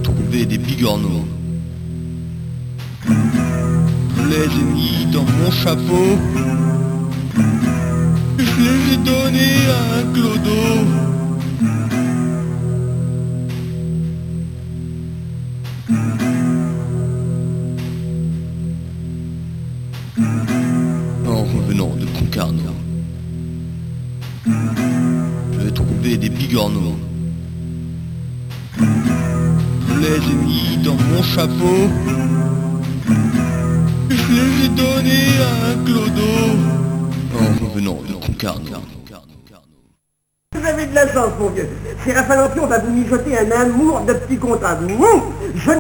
trouvé des bigorneaux. Je les ai mis dans mon chapeau. Je les ai donnés à un clodo. En revenant de Concarneau, je vais trouver des bigorneaux. Je les ai mis dans mon chapeau. Je les ai donnés à un clodo. En revenant de Concarneau. Vous avez de la chance, mon vieux. C'est Raphaël Lampion va vous mijoter un amour de petit comptable. Je